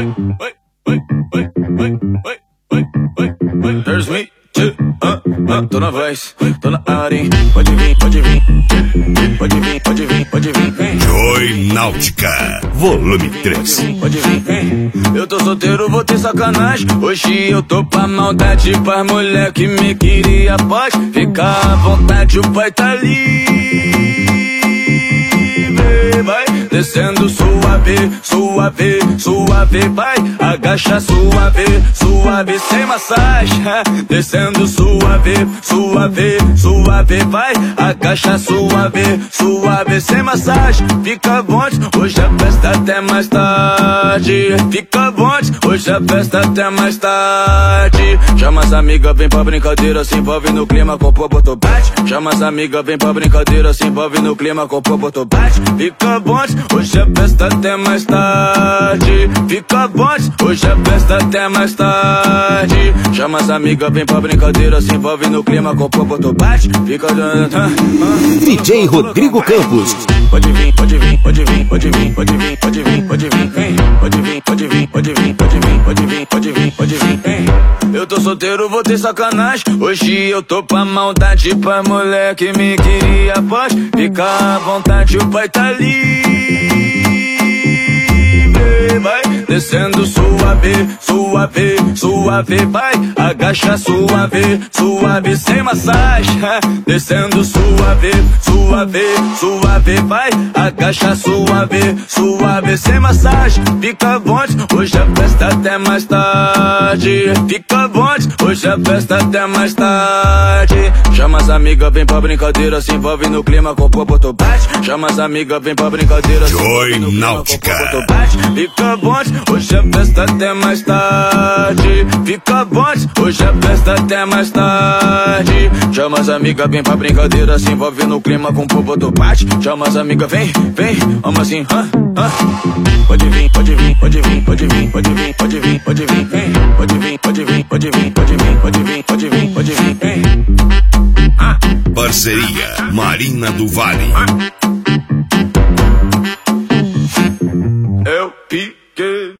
There's me, tô na voz, tô na área, hein? Pode vir, pode vir, pode vir, pode vir, pode vir, vem. Joy Náutica, volume 3. Pode vir, vem. Eu tô solteiro, vou ter sacanagem. Hoje eu tô pra maldade, pra mulher que me queria. Pode ficar à vontade, o pai tá livre. Vai descendo suave, suave, suave, vai. Agacha suave, suave, sem massagem. Descendo suave, suave, suave, vai. Agacha suave, suave, sem massagem. Fica bom, hoje a festa até mais tarde. Fica bom, hoje a festa até mais tarde. Chama as amigas, vem pra brincadeira, se envolve no clima, copo, botou, bate. Chama as amigas, vem pra brincadeira, se envolve no clima, copo, botou, bate. Fica bom, hoje a festa até mais tarde. Fica bom, hoje a festa até mais tarde. Chama as amigas, vem pra brincadeira, se envolve no clima, copo, botou, bate. Fica DJ Rodrigo Campos. Pode vir, pode vir, pode vir, pode vir, pode vir, pode vir, pode vir, vem. Pode vir, pode vir, pode vir, pode vir, pode vir, pode vir, pode vir, vem. Eu tô solteiro, vou ter sacanagem. Hoje eu tô pra maldade, pra mulher que me queria. Pode ficar à vontade, o pai tá livre. Vai descendo suave, suave, suave, vai. Agacha suave, suave, sem massagem. Descendo suave, suave, suave, vai. Agacha suave, suave, sem massagem. Fica bom, hoje a festa até mais tarde. Fica bom, hoje a festa até mais tarde. Chama as amigas, vem pra brincadeira, se envolve no clima, copo, botou, bate. Chama as amigas, vem pra brincadeira, se envolve no clima, copo, botou, bate. Fica bom, hoje a festa até mais tarde. Fica bom, hoje a festa até mais tarde. Chama as amigas, vem pra brincadeira, se envolve no clima, com o botou, bate. Chama as amigas, vem, vem, vamos assim, Pode vir, pode vir, pode vir, pode vir, pode vir, pode vir, pode vir, vem. Pode vir, pode vir, pode vir, pode vir, pode vir, pode vir, pode vir, vem. Parceria Marina do Vale.